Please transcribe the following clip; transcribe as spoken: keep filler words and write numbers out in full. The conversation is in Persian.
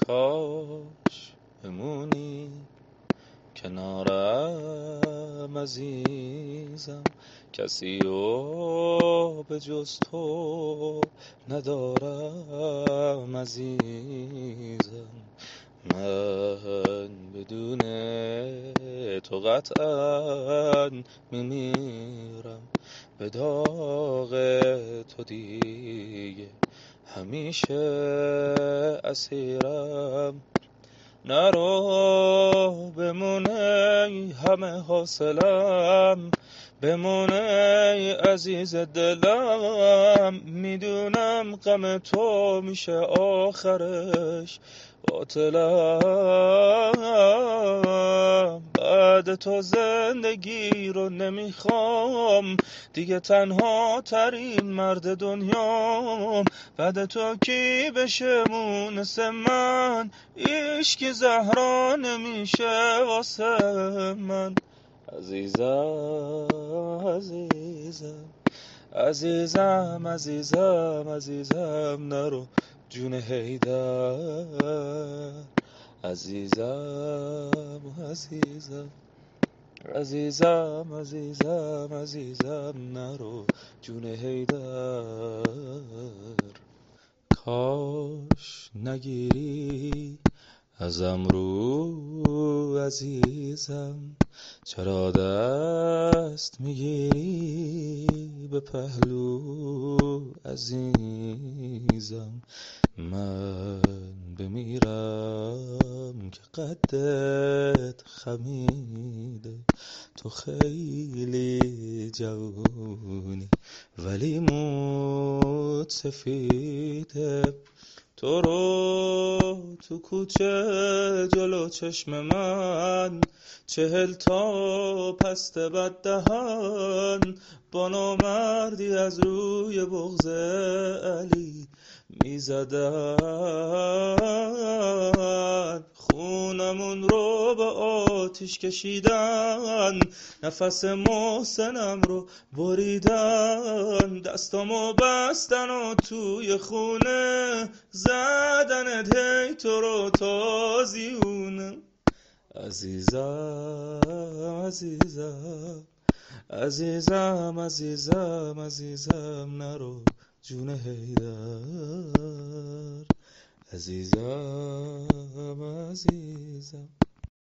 کاش بمونی کنارم عزیزم، کسی رو به جز تو ندارم عزیزم. من بدون تو قطعا میمیرم، به داغ تو دیگه همیشه اسیرم. نرو بمونه همه حاصلم، بمونه عزیز دلم. میدونم غم تو میشه آخرش باطلم. بعد تو زندگی رو نمیخوام دیگه، تنها ترین مرد دنیام. بعد تو کی بشه مونس من، عشق زهرا نمیشه واسه من. عزیزم عزیزم عزیزم عزیزم عزیزم، نرو جون حیدر. عزیزم عزیزم عزیزم عزیزم عزیزم، نرو جون حیدر. کاش نگیری ازم رو عزیزم، چرا دست میگیری به پهلو عزیزم. من بمیرم که قدت خمیده، تو خیلی جوونی ولی موت سفیده. تو رو تو کوچه جلو چشم من، چهل تا پست بد دهن با نامردی از روی بغض علی میزدن. خونمون رو به آتیش کشیدن، نفس محسنم رو بریدن. دستامو بستن و توی خونه زدن هی تو رو تازیونه. عزیزم عزیزم عزیزم عزیزم عزیزم، نرو جون حیدر. عزیزم عزیزم